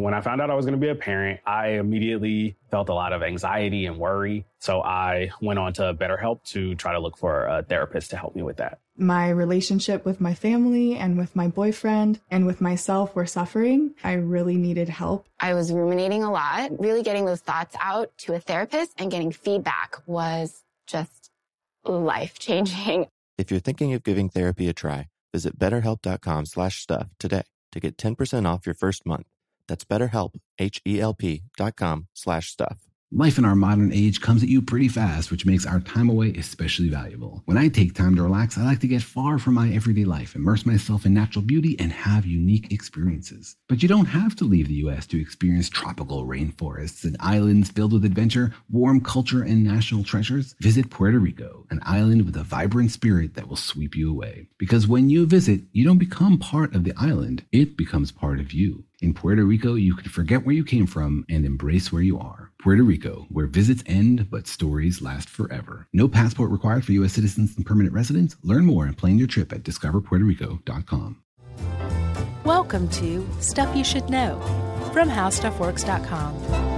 When I found out I was going to be a parent, I immediately felt a lot of anxiety and worry. So I went on to BetterHelp to try to look for a therapist to help me with that. My relationship with my family and with my boyfriend and with myself were suffering. I really needed help. I was ruminating a lot. Really getting those thoughts out to a therapist and getting feedback was just life-changing. If you're thinking of giving therapy a try, visit betterhelp.com/stuff today to get 10% off your first month. That's BetterHelp, HELP.com/stuff. Life in our modern age comes at you pretty fast, which makes our time away especially valuable. When I take time to relax, I like to get far from my everyday life, immerse myself in natural beauty, and have unique experiences. But you don't have to leave the U.S. to experience tropical rainforests and islands filled with adventure, warm culture, and national treasures. Visit Puerto Rico, an island with a vibrant spirit that will sweep you away. Because when you visit, you don't become part of the island, it becomes part of you. In Puerto Rico, you can forget where you came from and embrace where you are. Puerto Rico, where visits end, but stories last forever. No passport required for U.S. citizens and permanent residents. Learn more and plan your trip at discoverpuertorico.com. Welcome to Stuff You Should Know from HowStuffWorks.com.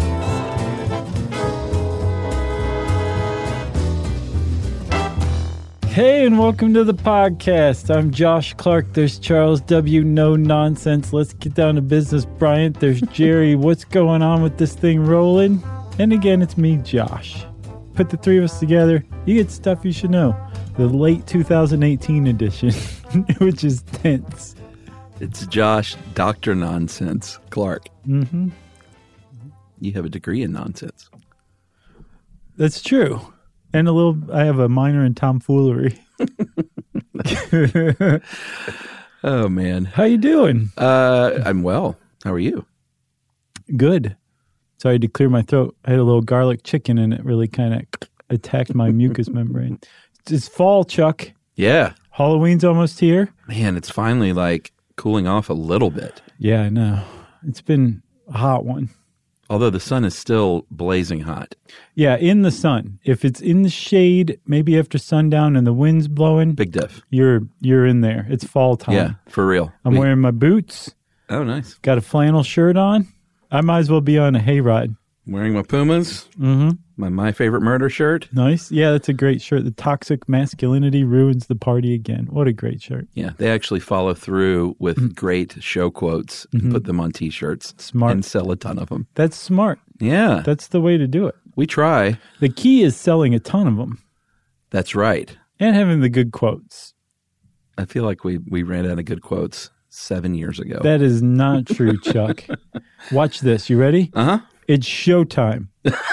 Hey, and welcome to the podcast. I'm Josh Clark. There's Charles W. No Nonsense. Let's get down to business, Bryant. There's Jerry. What's going on with this thing rolling? And again, it's me, Josh. Put the three of us together, you get Stuff You Should Know. The late 2018 edition, which is tense. It's Josh, Dr. Nonsense Clark. Mm-hmm. You have a degree in nonsense. That's true. And I have a minor in tomfoolery. Oh, man. How you doing? I'm well. How are you? Good. Sorry, I had to clear my throat. I had a little garlic chicken and it really kind of attacked my mucous membrane. It's fall, Chuck. Yeah. Halloween's almost here. Man, it's finally like cooling off a little bit. Yeah, I know. It's been a hot one. Although the sun is still blazing hot. Yeah, in the sun. If it's in the shade, maybe after sundown and the wind's blowing. Big diff. You're in there. It's fall time. Yeah, for real. I'm wearing my boots. Oh, nice. Got a flannel shirt on. I might as well be on a hayride. Wearing my Pumas. Mm-hmm. My favorite murder shirt. Nice. Yeah, that's a great shirt. The toxic masculinity ruins the party again. What a great shirt. Yeah, they actually follow through with great show quotes and put them on T-shirts. Smart. And sell a ton of them. That's smart. Yeah. That's the way to do it. We try. The key is selling a ton of them. That's right. And having the good quotes. I feel like we ran out of good quotes 7 years ago. That is not true, Chuck. Watch this. You ready? Uh-huh. It's showtime.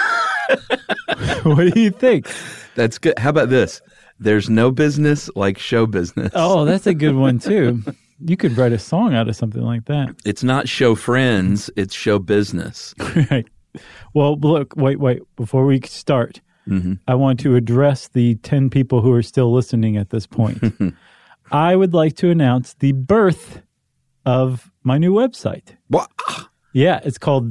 What do you think? That's good. How about this? There's no business like show business. Oh, that's a good one, too. You could write a song out of something like that. It's not show friends. It's show business. Right. Well, look, wait. Before we start, I want to address the 10 people who are still listening at this point. I would like to announce the birth of my new website. What? Yeah, it's called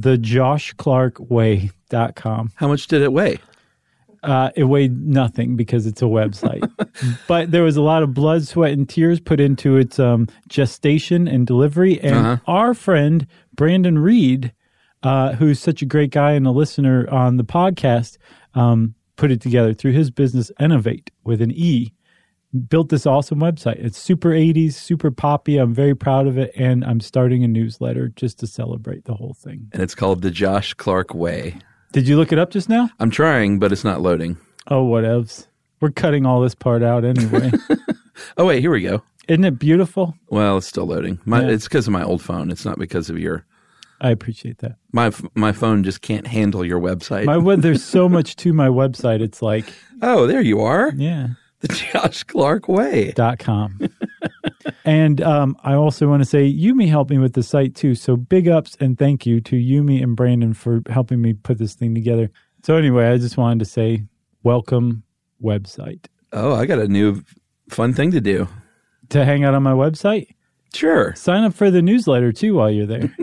thejoshclarkway.com. How much did it weigh? It weighed nothing because it's a website. But there was a lot of blood, sweat, and tears put into its gestation and delivery. And our friend, Brandon Reed, who's such a great guy and a listener on the podcast, put it together through his business, Innovate, with an E. Built this awesome website. It's super 80s, super poppy. I'm very proud of it. And I'm starting a newsletter just to celebrate the whole thing. And it's called The Josh Clark Way. Did you look it up just now? I'm trying, but it's not loading. Oh, whatevs. We're cutting all this part out anyway. Oh, wait, here we go. Isn't it beautiful? Well, it's still loading. It's because of my old phone. It's not because of your... I appreciate that. My phone just can't handle your website. There's so much to my website. It's like... Oh, there you are. Yeah. The Josh Clark Way.com. And I also want to say Yumi helped me with the site too. So big ups and thank you to Yumi and Brandon for helping me put this thing together. So anyway, I just wanted to say welcome website. Oh, I got a new fun thing to do. To hang out on my website? Sure. Sign up for the newsletter too while you're there.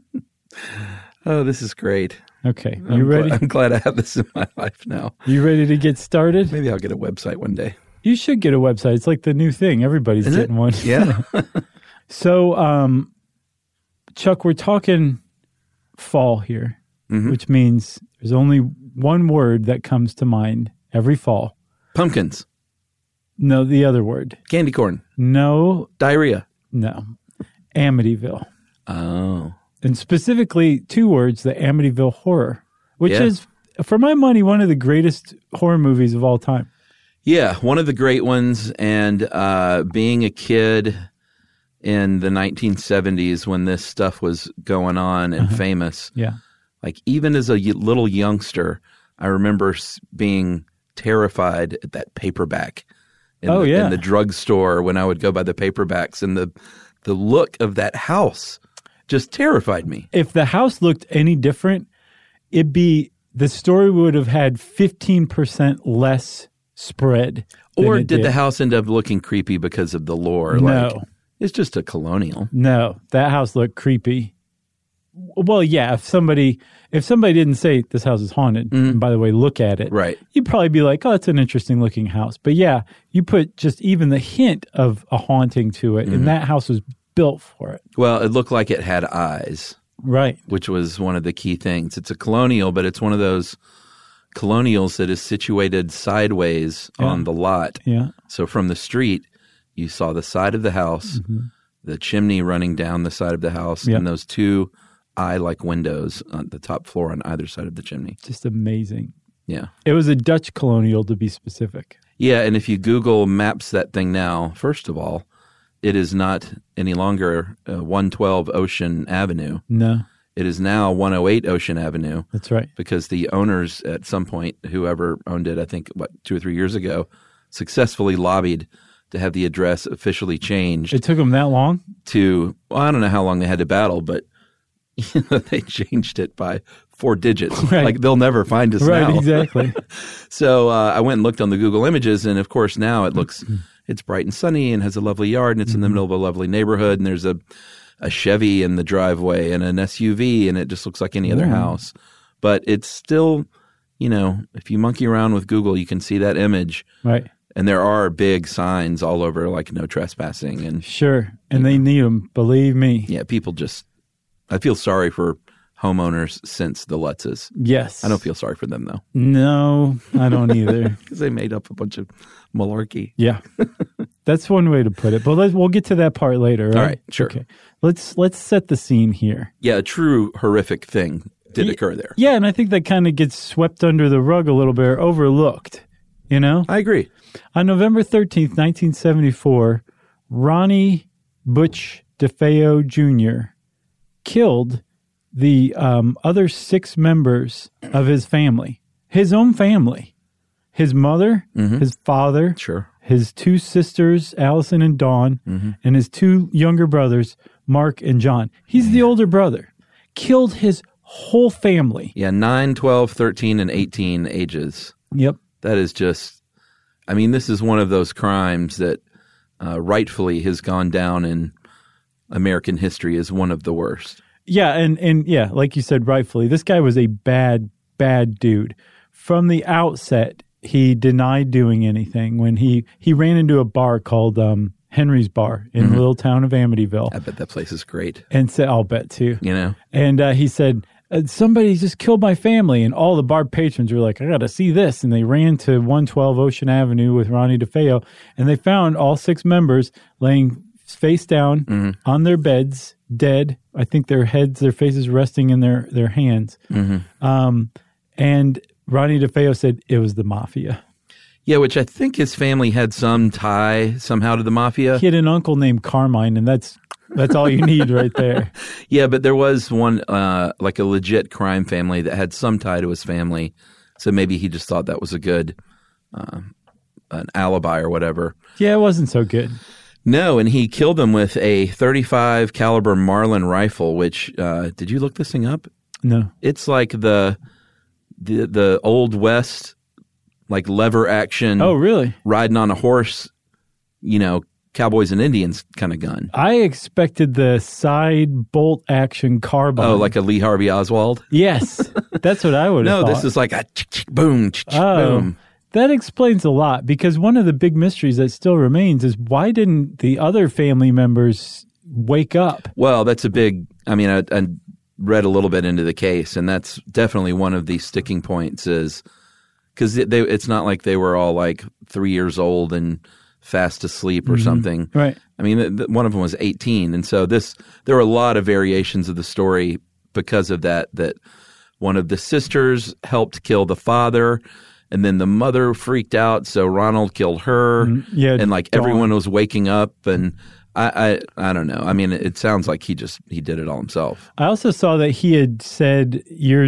Oh, this is great. Okay. You ready? I'm glad I have this in my life now. You ready to get started? Maybe I'll get a website one day. You should get a website. It's like the new thing. Everybody's getting one. Yeah. So, Chuck, we're talking fall here, which means there's only one word that comes to mind every fall. Pumpkins. No, the other word. Candy corn. No. Diarrhea. No. Amityville. Oh. And specifically 2 words, the Amityville Horror, which is, for my money, one of the greatest horror movies of all time. Yeah, one of the great ones. And being a kid in the 1970s when this stuff was going on and famous, like even as a little youngster, I remember being terrified at that paperback in the drugstore when I would go by the paperbacks, and the look of that house just terrified me. If the house looked any different, the story would have had 15% less spread. Or did the house end up looking creepy because of the lore? No. Like, it's just a colonial. No, that house looked creepy. Well, yeah, if somebody didn't say this house is haunted, and by the way, look at it, right, you'd probably be like, oh, it's an interesting looking house. But yeah, you put just even the hint of a haunting to it, and that house was built for it. Well, it looked like it had eyes. Right. Which was one of the key things. It's a colonial, but it's one of those colonials that is situated sideways on the lot. Yeah. So from the street, you saw the side of the house, the chimney running down the side of the house, and those 2 eye-like windows on the top floor on either side of the chimney. Just amazing. Yeah. It was a Dutch colonial, to be specific. Yeah, and if you Google Maps that thing now, first of all, it is not any longer 112 Ocean Avenue. No. It is now 108 Ocean Avenue. That's right. Because the owners at some point, whoever owned it, I think, 2 or 3 years ago, successfully lobbied to have the address officially changed. It took them that long? I don't know how long they had to battle, but they changed it by 4 digits. Right. Like, they'll never find us now. Right, exactly. So I went and looked on the Google Images, and of course now it looks, it's bright and sunny and has a lovely yard, and it's in the middle of a lovely neighborhood, and there's a Chevy in the driveway and an SUV, and it just looks like any other house. But it's still, if you monkey around with Google, you can see that image. Right. And there are big signs all over, like no trespassing. And sure. And they need them, believe me. Yeah, people just, I feel sorry for homeowners since the Lutzes. Yes. I don't feel sorry for them, though. No, I don't either. Because they made up a bunch of malarkey. Yeah. That's one way to put it. But we'll get to that part later. Right? All right, sure. Okay. Let's set the scene here. Yeah, a true horrific thing did occur there. Yeah, and I think that kind of gets swept under the rug a little bit, or overlooked, I agree. On November 13th, 1974, Ronnie Butch DeFeo Jr. killed the other 6 members of his family, his own family, his mother, his father, his 2 sisters, Allison and Dawn, and his 2 younger brothers, Mark and John. He's the older brother. Killed his whole family. Yeah, 9, 12, 13, and 18 ages. Yep. That is just, I mean, this is one of those crimes that rightfully has gone down in American history as one of the worst. Yeah, and yeah, like you said, rightfully, this guy was a bad dude. From the outset, he denied doing anything. When he ran into a bar called Henry's Bar in the little town of Amityville. I bet that place is great. And said, I'll bet too. And he said, somebody just killed my family. And all the bar patrons were like, I got to see this. And they ran to 112 Ocean Avenue with Ronnie DeFeo, and they found all 6 members laying face down on their beds, dead. I think their faces resting in their hands. And Ronnie DeFeo said it was the mafia. Yeah, which I think his family had some tie somehow to the mafia. He had an uncle named Carmine, and that's all you need right there. Yeah, but there was one, like a legit crime family that had some tie to his family. So maybe he just thought that was a good an alibi or whatever. Yeah, it wasn't so good. No, and he killed them with a .35 caliber Marlin rifle, which, did you look this thing up? No. It's like the Old West, like lever action. Oh, really? Riding on a horse, cowboys and Indians kind of gun. I expected the side bolt action carbine. Oh, like a Lee Harvey Oswald? Yes. That's what I would have thought. No, this is like a boom, boom. That explains a lot, because one of the big mysteries that still remains is why didn't the other family members wake up? Well, that's a big, read a little bit into the case, and that's definitely one of the sticking points is because it's not like they were all like 3 years old and fast asleep or something. Right. I mean, one of them was 18. And so there were a lot of variations of the story because of that one of the sisters helped kill the father, and then the mother freaked out, so Ronald killed her. And like everyone was waking up, and I don't know. I mean, it sounds like he did it all himself. I also saw that he had said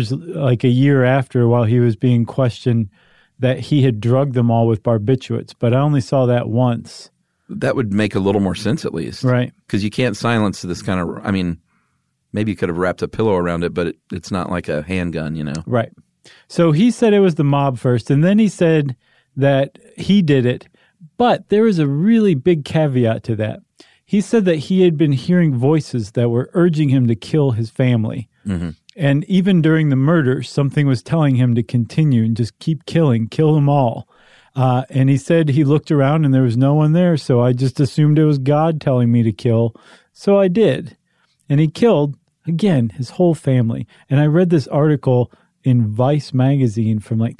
a year after, while he was being questioned, that he had drugged them all with barbiturates, but I only saw that once. That would make a little more sense, at least. Right. Because you can't silence this kind of, I mean, maybe you could have wrapped a pillow around it, but it's not like a handgun, you know? Right. So he said it was the mob first, and then he said that he did it, but there was a really big caveat to that. He said that he had been hearing voices that were urging him to kill his family. Mm-hmm. And even during the murder, something was telling him to continue and just keep killing, kill them all. And he said he looked around and there was no one there, so I just assumed it was God telling me to kill. So I did. And he killed, again, his whole family. And I read this article in Vice magazine from like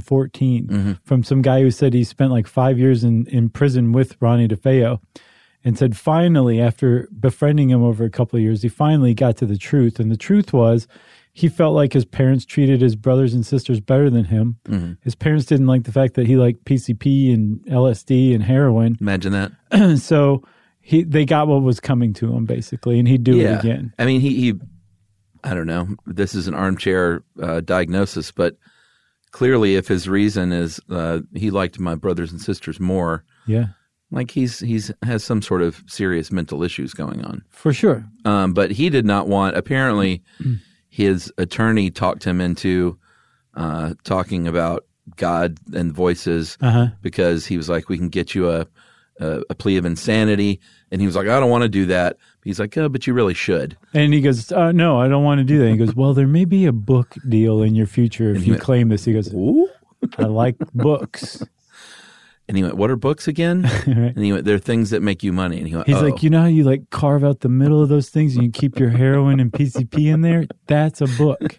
2014 from some guy who said he spent like 5 years in prison with Ronnie DeFeo. And said finally, after befriending him over a couple of years, he finally got to the truth. And the truth was he felt like his parents treated his brothers and sisters better than him. Mm-hmm. His parents didn't like the fact that he liked PCP and LSD and heroin. Imagine that. So they got what was coming to him, basically, and he'd do it again. I mean, he I don't know, this is an armchair diagnosis, but clearly if his reason is he liked my brothers and sisters more. Yeah. Like he's has some sort of serious mental issues going on. For sure. But he did not want, apparently his attorney talked him into talking about God and voices because he was like, we can get you a plea of insanity. And he was like, I don't want to do that. He's like, oh, but you really should. And he goes, no, I don't want to do that. He goes, well, there may be a book deal in your future if you claim this. He goes, ooh, I like books. And he went, what are books again? Right. And he went, they're things that make you money. And he went, he's like, you know how you like carve out the middle of those things and you keep your heroin and PCP in there? That's a book.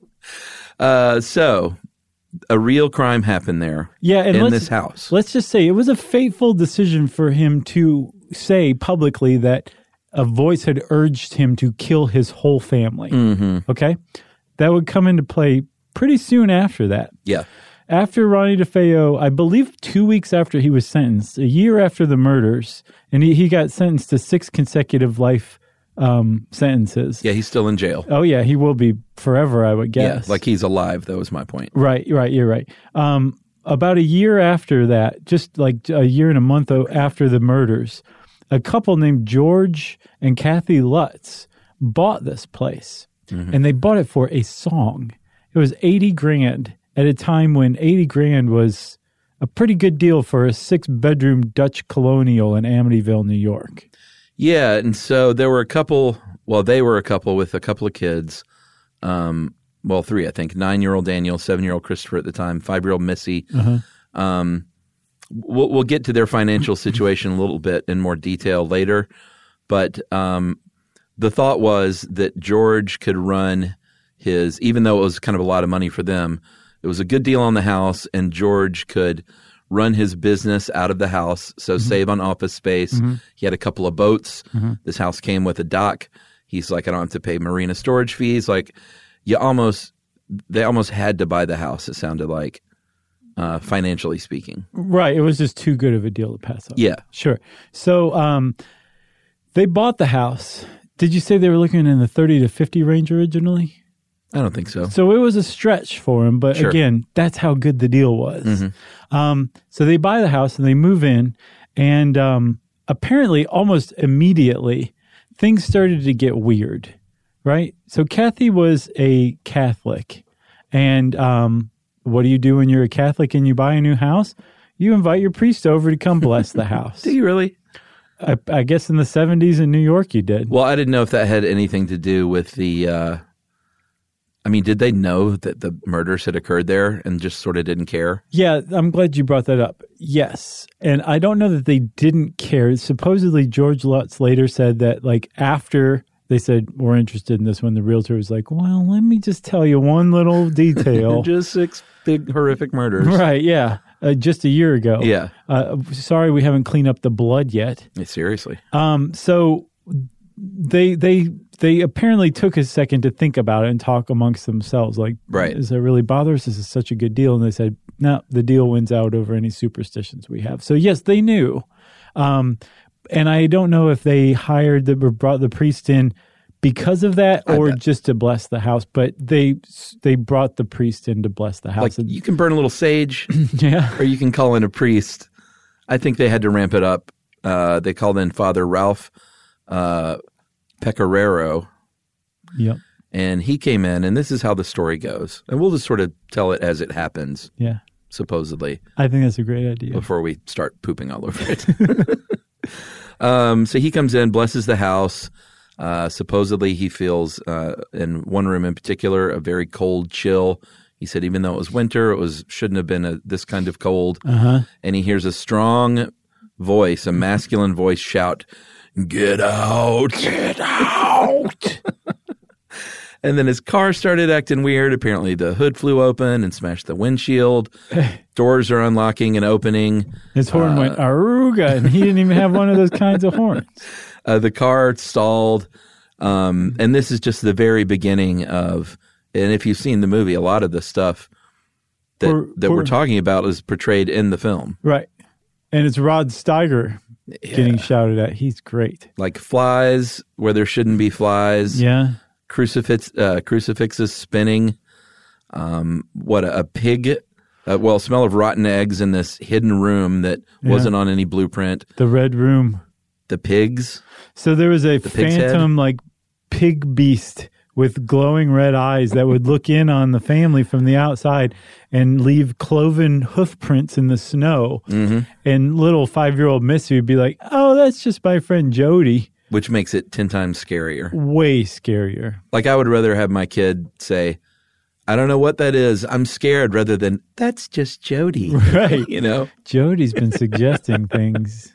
So a real crime happened there in this house. Let's just say it was a fateful decision for him to say publicly that a voice had urged him to kill his whole family. Mm-hmm. Okay? That would come into play pretty soon after that. Yeah. After Ronnie DeFeo, I believe 2 weeks after he was sentenced, a year after the murders, and he got sentenced to 6 consecutive life sentences. Yeah, he's still in jail. Oh, yeah, he will be forever, I would guess. Yeah, like he's alive, that was my point. Right, you're right. About a year after that, just like a year and a month after the murders, a couple named George and Kathy Lutz bought this place, and they bought it for a song. It was $80,000. At a time when $80,000 was a pretty good deal for a 6-bedroom Dutch colonial in Amityville, New York. Yeah, and so there were a couple. Well, they were a couple with a couple of kids. 3, I think. 9-year-old Daniel, 7-year-old Christopher at the time, 5-year-old Missy. We'll get to their financial situation a little bit in more detail later, but the thought was that George could run his, even though it was kind of a lot of money for them. It was a good deal on the house, and George could run his business out of the house, so save on office space. He had a couple of boats. This house came with a dock. He's like, I don't have to pay marina storage fees. Like, they almost had to buy the house, it sounded like, financially speaking. Right. It was just too good of a deal to pass up. Yeah. Sure. So they bought the house. Did you say they were looking in the 30 to 50 range originally? I don't think so. So it was a stretch for him, but again, that's how good the deal was. So they buy the house and they move in, and apparently almost immediately things started to get weird, right? So Kathy was a Catholic, and what do you do when you're a Catholic and you buy a new house? You invite your priest over to come bless the house. Do you really? I guess in the 70s in New York you did. Well, I didn't know if that had anything to do with the did they know that the murders had occurred there and just sort of didn't care? Yeah, I'm glad you brought that up. Yes. And I don't know that they didn't care. Supposedly, George Lutz later said that, like, after they said, we're interested in this one. The realtor was like, well, let me just tell you one little detail. Just 6 big horrific murders. Right, yeah. Just a year ago. Yeah. Sorry we haven't cleaned up the blood yet. Seriously. So they apparently took a second to think about it and talk amongst themselves. Like, does that really bother us? This is such a good deal. And they said, no, the deal wins out over any superstitions we have. So yes, they knew. And I don't know if they brought the priest in because of that or just to bless the house, but they brought the priest in to bless the house. Like, you can burn a little sage, yeah, or you can call in a priest. I think they had to ramp it up. They called in Father Ralph Pecoraro. Yep. And he came in, and this is how the story goes. And we'll just sort of tell it as it happens. Yeah. Supposedly. I think that's a great idea. Before we start pooping all over it. So he comes in, blesses the house. Supposedly he feels, in one room in particular, a very cold chill. He said even though it was winter, shouldn't have been this kind of cold. Uh-huh. And he hears a strong voice, a masculine voice shout, "Get out! Get out!" And then his car started acting weird. Apparently the hood flew open and smashed the windshield. Doors are unlocking and opening. His horn went aruga, and he didn't even have one of those kinds of horns. The car stalled. And this is just the very beginning of, and if you've seen the movie, a lot of the stuff that we're talking about is portrayed in the film. Right. And it's Rod Steiger getting shouted at. He's great. Like flies where there shouldn't be flies. Yeah. Crucifixes spinning. A pig. Smell of rotten eggs in this hidden room that wasn't on any blueprint. The red room. The pigs. So there was a phantom like pig beast with glowing red eyes that would look in on the family from the outside and leave cloven hoof prints in the snow. Mm-hmm. And little 5-year-old Missy would be like, oh, that's just my friend Jody. Which makes it 10 times scarier. Way scarier. Like, I would rather have my kid say, I don't know what that is. I'm scared, rather than, that's just Jody. Right. You know? Jody's been suggesting things.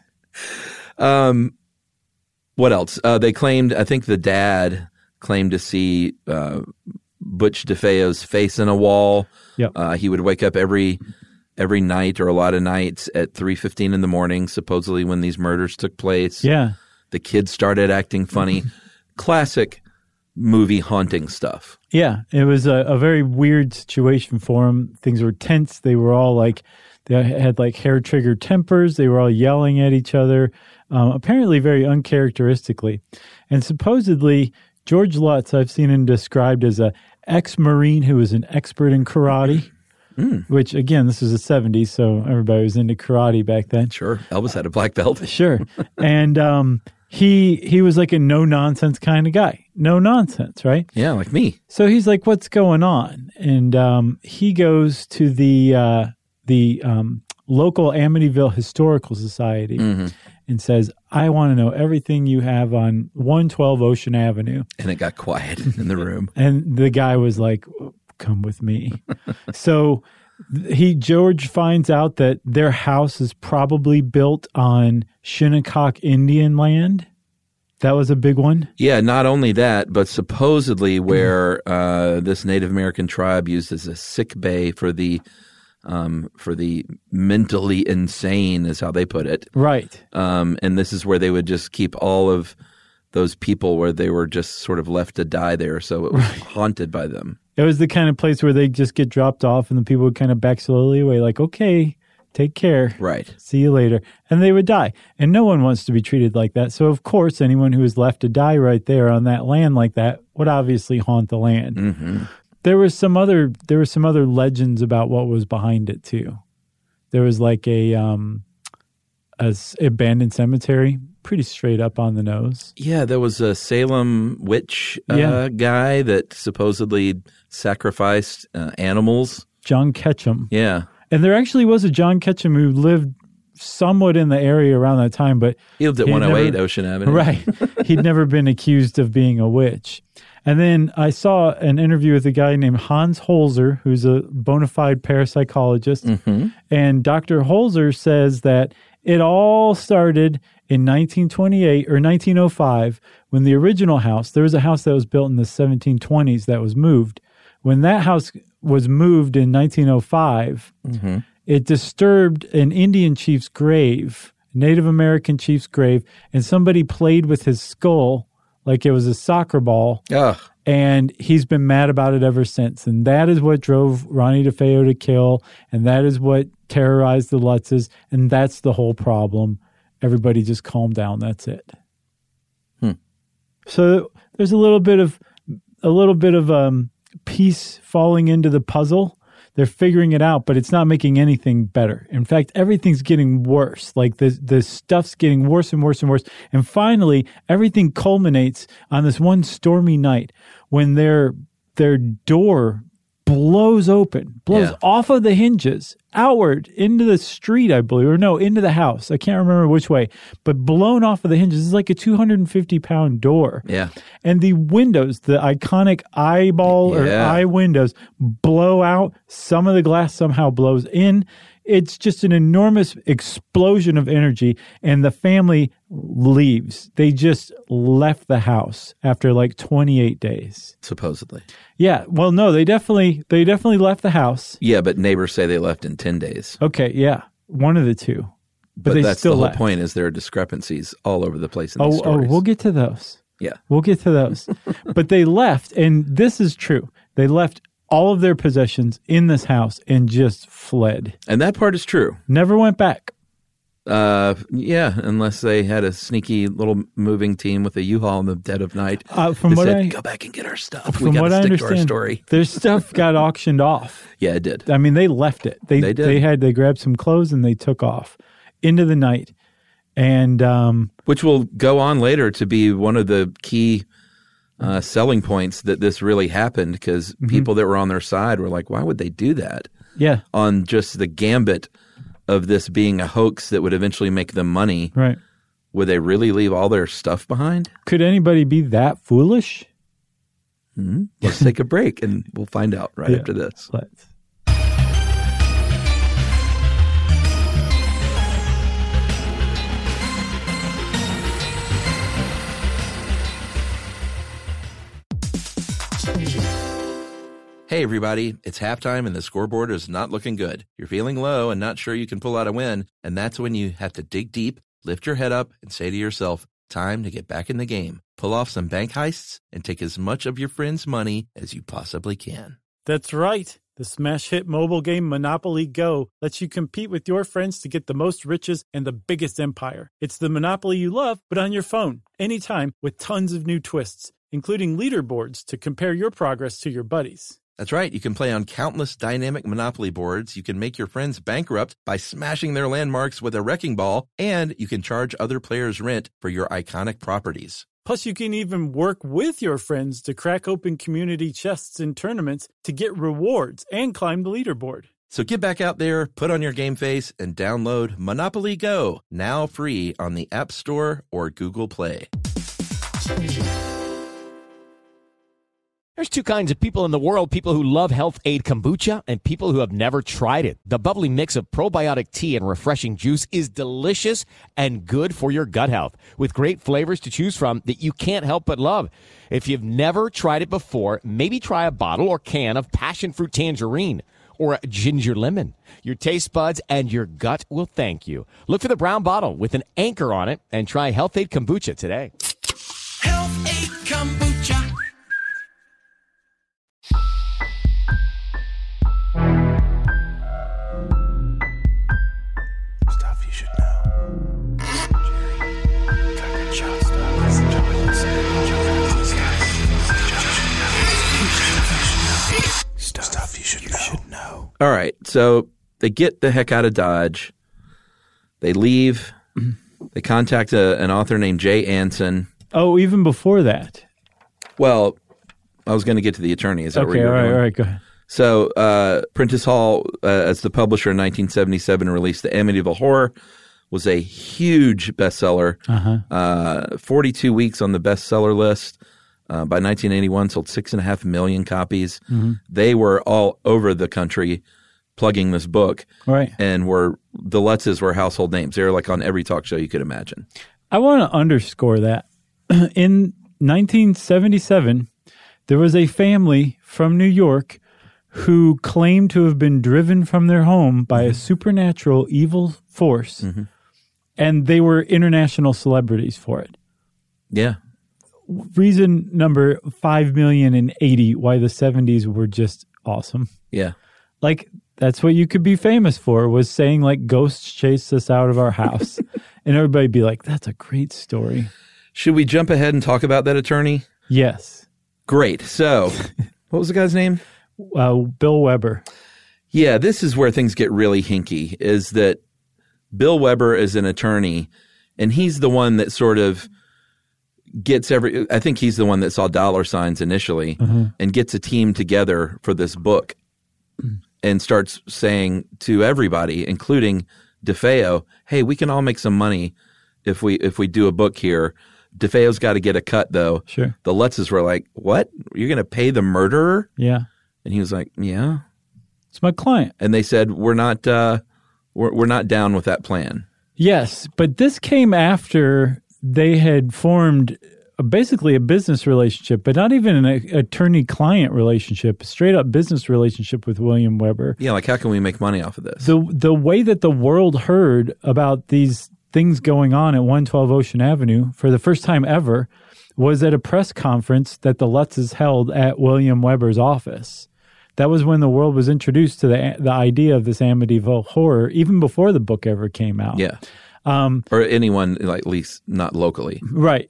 What else? They claimed, I think the dad claimed to see Butch DeFeo's face in a wall. Yep. He would wake up every night or a lot of nights at 3:15 in the morning, supposedly when these murders took place. Yeah. The kids started acting funny. Classic movie haunting stuff. Yeah. It was a very weird situation for them. Things were tense. They were all like, they had like hair-triggered tempers. They were all yelling at each other, apparently very uncharacteristically. And supposedly, George Lutz, I've seen him described as a ex-Marine who was an expert in karate, which, again, this was the 70s, so everybody was into karate back then. Sure. Elvis had a black belt. Sure. And he was like a no-nonsense kind of guy. No nonsense, right? Yeah, like me. So he's like, what's going on? And he goes to the local Amityville Historical Society and says, I want to know everything you have on 112 Ocean Avenue. And it got quiet in the room. And the guy was like, come with me. So George finds out that their house is probably built on Shinnecock Indian land. That was a big one. Yeah, not only that, but supposedly where this Native American tribe used as a sick bay for the mentally insane, is how they put it. Right. And this is where they would just keep all of those people where they were just sort of left to die there. So it was haunted by them. It was the kind of place where they just get dropped off and the people would kind of back slowly away like, okay, take care. Right. See you later. And they would die. And no one wants to be treated like that. So, of course, anyone who was left to die right there on that land like that would obviously haunt the land. Mm-hmm. There were some other legends about what was behind it, too. There was like a abandoned cemetery, pretty straight up on the nose. Yeah, there was a Salem witch guy that supposedly sacrificed animals. John Ketchum. Yeah. And there actually was a John Ketchum who lived somewhat in the area around that time, but he lived at 108 Ocean Avenue. Right. He'd never been accused of being a witch. And then I saw an interview with a guy named Hans Holzer, who's a bona fide parapsychologist. Mm-hmm. And Dr. Holzer says that it all started in 1928 or 1905, when the original house, there was a house that was built in the 1720s that was moved. When that house was moved in 1905, it disturbed an Indian chief's grave, Native American chief's grave, and somebody played with his skull like it was a soccer ball. Ugh. And he's been mad about it ever since. And that is what drove Ronnie DeFeo to kill. And that is what terrorized the Lutzes. And that's the whole problem. Everybody just calm down. That's it. So there's a little bit of piece falling into the puzzle. They're figuring it out, but it's not making anything better. In fact, everything's getting worse. Like the stuff's getting worse and worse and worse. And finally, everything culminates on this one stormy night when their door blows open, off of the hinges, outward into the street, I believe, or no, into the house. I can't remember which way, but blown off of the hinges. It's like a 250-pound door. Yeah. And the windows, the iconic eyeball or eye windows, blow out. Some of the glass somehow blows in. It's just an enormous explosion of energy, and the family leaves. They just left the house after like 28 days. Supposedly. Yeah. Well, no, they definitely left the house. Yeah, but neighbors say they left in 10 days. Okay, yeah. One of the two. But they that's still the whole left. point is there are discrepancies all over the place in these stories. We'll get to those. Yeah. We'll get to those. But they left, and this is true. They left all of their possessions in this house and just fled. And that part is true. Never went back. Yeah, unless they had a sneaky little moving team with a U-Haul in the dead of night. Go back and get our stuff. From what I understand, to our story. Their stuff got auctioned off. Yeah, it did. I mean, they left it. They did. They grabbed some clothes and they took off into the night. And which will go on later to be one of the key selling points that this really happened, because people that were on their side were like, why would they do that? Yeah. On just the gambit of this being a hoax that would eventually make them money. Right. Would they really leave all their stuff behind? Could anybody be that foolish? Let's take a break and we'll find out right after this. Let's. Hey, everybody, it's halftime and the scoreboard is not looking good. You're feeling low and not sure you can pull out a win, and that's when you have to dig deep, lift your head up, and say to yourself, time to get back in the game. Pull off some bank heists and take as much of your friends' money as you possibly can. That's right. The smash hit mobile game Monopoly Go lets you compete with your friends to get the most riches and the biggest empire. It's the Monopoly you love, but on your phone, anytime, with tons of new twists, including leaderboards to compare your progress to your buddies. That's right. You can play on countless dynamic Monopoly boards. You can make your friends bankrupt by smashing their landmarks with a wrecking ball, and you can charge other players rent for your iconic properties. Plus, you can even work with your friends to crack open community chests in tournaments to get rewards and climb the leaderboard. So get back out there, put on your game face, and download Monopoly Go, now free on the App Store or Google Play. There's two kinds of people in the world, people who love Health Aid Kombucha and people who have never tried it. The bubbly mix of probiotic tea and refreshing juice is delicious and good for your gut health, with great flavors to choose from that you can't help but love. If you've never tried it before, maybe try a bottle or can of passion fruit tangerine or a ginger lemon. Your taste buds and your gut will thank you. Look for the brown bottle with an anchor on it and try Health Aid Kombucha today. Health Aid Kombucha. Stuff you should know. Stuff you should know. All right, so they get the heck out of Dodge. They leave. They contact an author named Jay Anson. Oh, even before that. Well, I was going to get to the attorney. Is that where you're going? All right, go ahead. So Prentice Hall, as the publisher in 1977, released The Amityville Horror, was a huge bestseller. 42 weeks on the bestseller list. By 1981, sold 6.5 million copies. They were all over the country plugging this book. Right. And the Lutzes were household names. They were like on every talk show you could imagine. I want to underscore that. In 1977, there was a family from New York who claimed to have been driven from their home by a supernatural evil force, and they were international celebrities for it. Yeah. Reason number 5,080,000 why the 70s were just awesome. Yeah. Like, that's what you could be famous for, was saying, like, ghosts chased us out of our house. And everybody'd be like, that's a great story. Should we jump ahead and talk about that attorney? Yes. Great. So, what was the guy's name? Bill Weber. Yeah, this is where things get really hinky, is that Bill Weber is an attorney, and he's the one that sort of gets I think he's the one that saw dollar signs initially and gets a team together for this book and starts saying to everybody, including DeFeo, hey, we can all make some money if we do a book here. DeFeo's got to get a cut, though. Sure. The Lutzes were like, what? You're going to pay the murderer? Yeah. And he was like, yeah. It's my client. And they said, we're not down with that plan. Yes, but this came after they had formed basically a business relationship, but not even an attorney-client relationship, a straight-up business relationship with William Weber. Yeah, like how can we make money off of this? The way that the world heard about these things going on at 112 Ocean Avenue for the first time ever was at a press conference that the Lutzes held at William Weber's office. That was when the world was introduced to the idea of this Amityville horror, even before the book ever came out. Yeah. Or anyone, like, at least not locally. Right.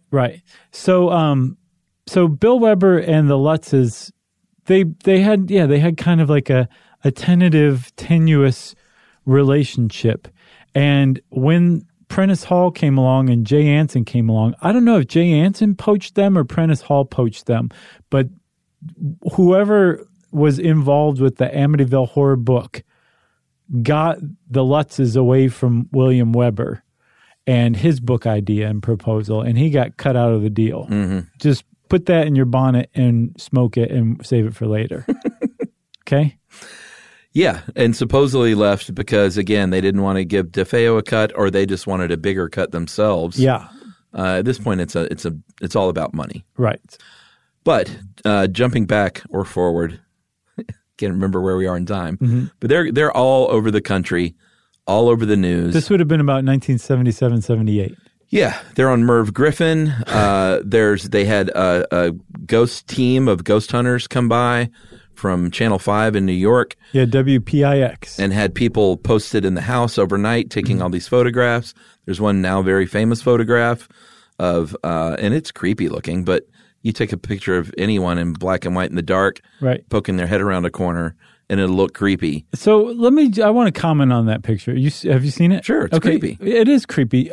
So Bill Weber and the Lutzes, they had kind of like a tentative, tenuous relationship. And when Prentice Hall came along and Jay Anson came along, I don't know if Jay Anson poached them or Prentice Hall poached them, but whoever was involved with the Amityville horror book got the Lutzes away from William Weber and his book idea and proposal, and he got cut out of the deal. Just put that in your bonnet and smoke it and save it for later. Okay? Yeah, and supposedly left because, again, they didn't want to give DeFeo a cut, or they just wanted a bigger cut themselves. Yeah. At this point, it's all about money. Right. But jumping back or forward, can't remember where we are in time, but they're all over the country, all over the news. This would have been about 1977, 78. Yeah, they're on Merv Griffin. They had a ghost team of ghost hunters come by from Channel 5 in New York. Yeah, WPIX. And had people posted in the house overnight taking all these photographs. There's one now very famous photograph of, and it's creepy looking, but you take a picture of anyone in black and white in the dark, right, poking their head around a corner, and it'll look creepy. So I want to comment on that picture. Have you seen it? Sure, it's creepy. It is creepy.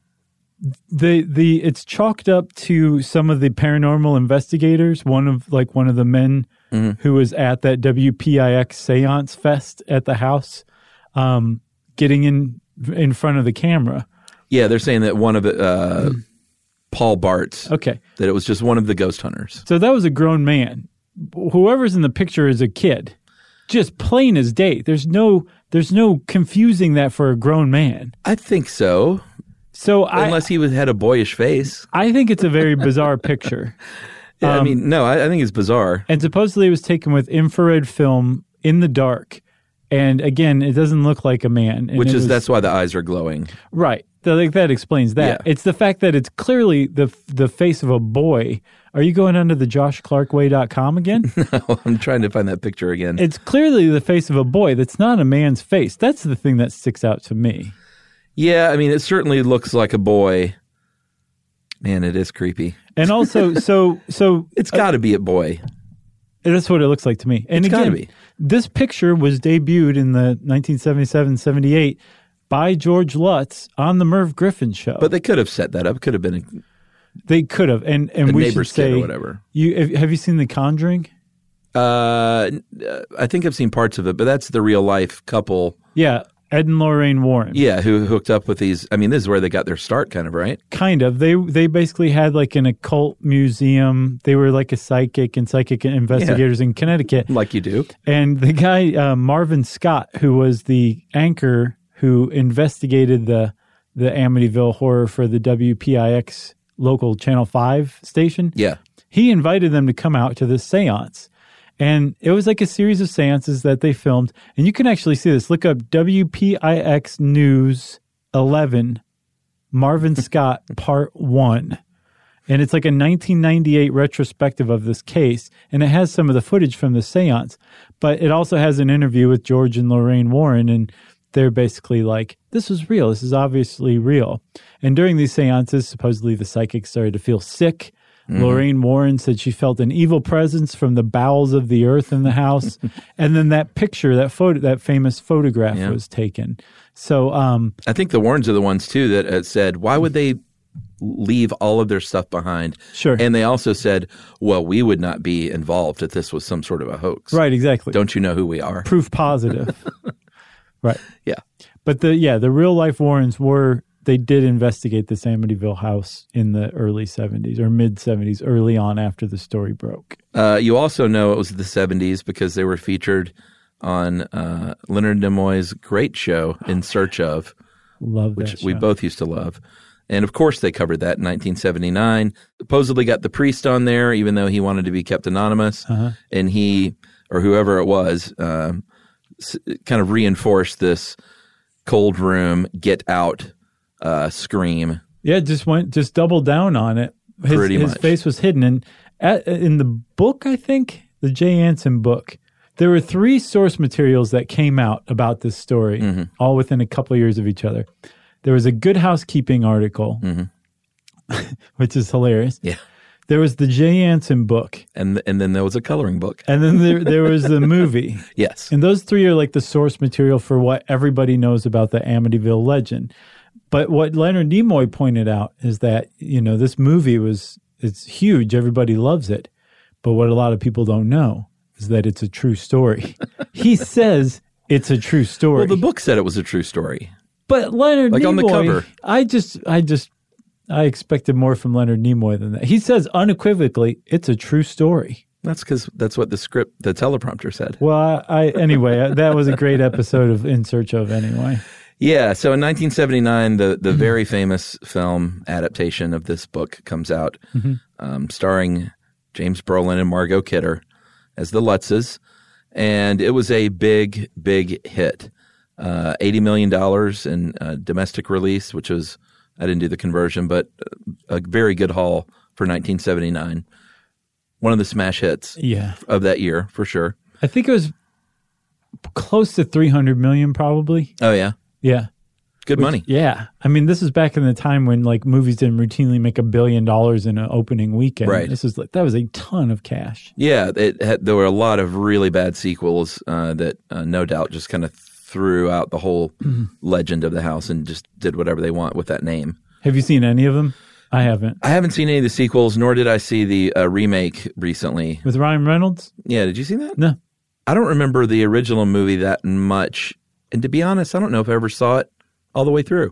It's chalked up to some of the paranormal investigators. One of the men who was at that WPIX seance fest at the house, getting in front of the camera. Yeah, they're saying that one of it, Paul Bartz. Okay. That it was just one of the ghost hunters. So that was a grown man. Whoever's in the picture is a kid. Just plain as day. There's no confusing that for a grown man. I think so. Unless he had a boyish face. I think it's a very bizarre picture. Yeah, I think it's bizarre. And supposedly it was taken with infrared film in the dark. And again, it doesn't look like a man. That's why the eyes are glowing. Right. That explains that. Yeah. It's the fact that it's clearly the face of a boy. Are you going onto the joshclarkway.com again? No, I'm trying to find that picture again. It's clearly the face of a boy. That's not a man's face. That's the thing that sticks out to me. Yeah, it certainly looks like a boy. Man, it is creepy. And also, so it's got to be a boy. That's what it looks like to me. And it's got to be. This picture was debuted in the 1977-78 by George Lutz on the Merv Griffin show. But they could have set that up. Could have been. They could have, and we should say, or whatever. Have you seen The Conjuring? I think I've seen parts of it, but that's the real life couple. Yeah, Ed and Lorraine Warren. Yeah, who hooked up with these. This is where they got their start, kind of, right? Kind of. They basically had like an occult museum. They were like a psychic investigators in Connecticut, like you do. And the guy Marvin Scott, who was the anchor who investigated the the Amityville Horror for the WPIX local Channel 5 station. Yeah. He invited them to come out to this seance. And it was like a series of seances that they filmed. And you can actually see this. Look up WPIX News 11, Marvin Scott, Part 1. And it's like a 1998 retrospective of this case. And it has some of the footage from the seance. But it also has an interview with George and Lorraine Warren. And they're basically like, this was real. This is obviously real. And during these seances, supposedly the psychic started to feel sick. Lorraine Warren said she felt an evil presence from the bowels of the earth in the house. And then that picture, that famous photograph was taken. So I think the Warrens are the ones, too, that said, why would they leave all of their stuff behind? Sure. And they also said, well, we would not be involved if this was some sort of a hoax. Right, exactly. Don't you know who we are? Proof positive. Right. Yeah. But the real life Warrens they did investigate this Amityville house in the early 70s or mid 70s, early on after the story broke. You also know it was the 70s because they were featured on Leonard Nimoy's great show, In Search Of, which we both used to love. And of course they covered that in 1979. Supposedly got the priest on there, even though he wanted to be kept anonymous. And he, or whoever it was, kind of reinforced this cold room, get out scream. Yeah, just double down on it. His face was hidden. And in the book, I think, the Jay Anson book, there were 3 source materials that came out about this story, all within a couple of years of each other. There was a Good Housekeeping article, which is hilarious. Yeah. There was the Jay Anson book. And then there was a coloring book. And then there was the movie. Yes. And those 3 are like the source material for what everybody knows about the Amityville legend. But what Leonard Nimoy pointed out is that, this movie it's huge. Everybody loves it. But what a lot of people don't know is that it's a true story. He says it's a true story. Well, the book said it was a true story. But Leonard Nimoy, on the cover. I expected more from Leonard Nimoy than that. He says unequivocally, it's a true story. That's because that's what the teleprompter said. Well, anyway, that was a great episode of In Search Of anyway. Yeah, so in 1979, the very famous film adaptation of this book comes out, starring James Brolin and Margot Kidder as the Lutzes, and it was a big, big hit. $80 million in domestic release, which was, I didn't do the conversion, but a very good haul for 1979. One of the smash hits of that year, for sure. I think it was close to 300 million probably. Oh, yeah? Yeah. Good money. Yeah. I mean, this is back in the time when movies didn't routinely make $1 billion in an opening weekend. Right. That was a ton of cash. Yeah. There were a lot of really bad sequels that no doubt just kind of threw out the whole legend of the house and just did whatever they want with that name. Have you seen any of them? I haven't. I haven't seen any of the sequels, nor did I see the remake recently. With Ryan Reynolds? Yeah. Did you see that? No. I don't remember the original movie that much. And to be honest, I don't know if I ever saw it all the way through.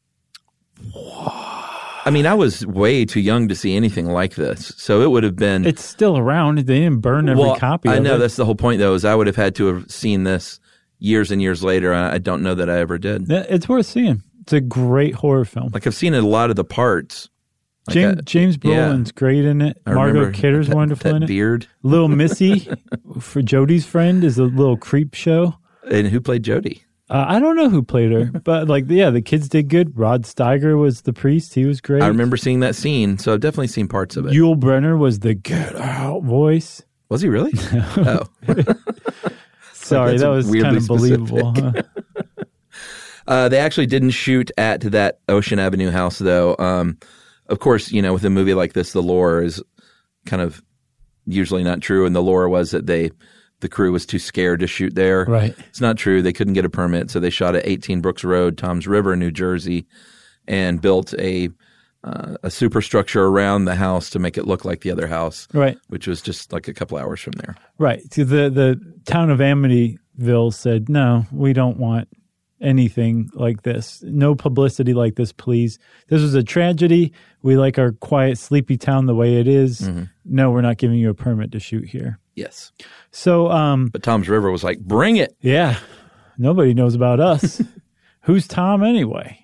I mean, I was way too young to see anything like this. So it would have been... It's still around. They didn't burn every copy of it. I know. That's the whole point, though, is I would have had to have seen this years and years later. I don't know that I ever did. It's worth seeing. It's a great horror film. Like, I've seen a lot of the parts. James Brolin's great in it. Margot Kidder's wonderful in it. Beard. Little Missy, for Jodie's friend, is a little creep show. And who played Jodie? I don't know who played her, but the kids did good. Rod Steiger was the priest. He was great. I remember seeing that scene, so I've definitely seen parts of it. Yul Brynner was the get out voice. Was he really? Oh. Sorry, that was kind of believable. Huh? They actually didn't shoot at that Ocean Avenue house, though. Of course, with a movie like this, the lore is kind of usually not true, and the lore was that the crew was too scared to shoot there. Right. It's not true. They couldn't get a permit, so they shot at 18 Brooks Road, Toms River, New Jersey, and built a superstructure around the house to make it look like the other house. Right. Which was just like a couple hours from there. Right. So the town of Amityville said, no, we don't want anything like this. No publicity like this, please. This was a tragedy. We like our quiet, sleepy town the way it is. Mm-hmm. No, we're not giving you a permit to shoot here. Yes. So, but Tom's River was like, bring it. Yeah. Nobody knows about us. Who's Tom anyway?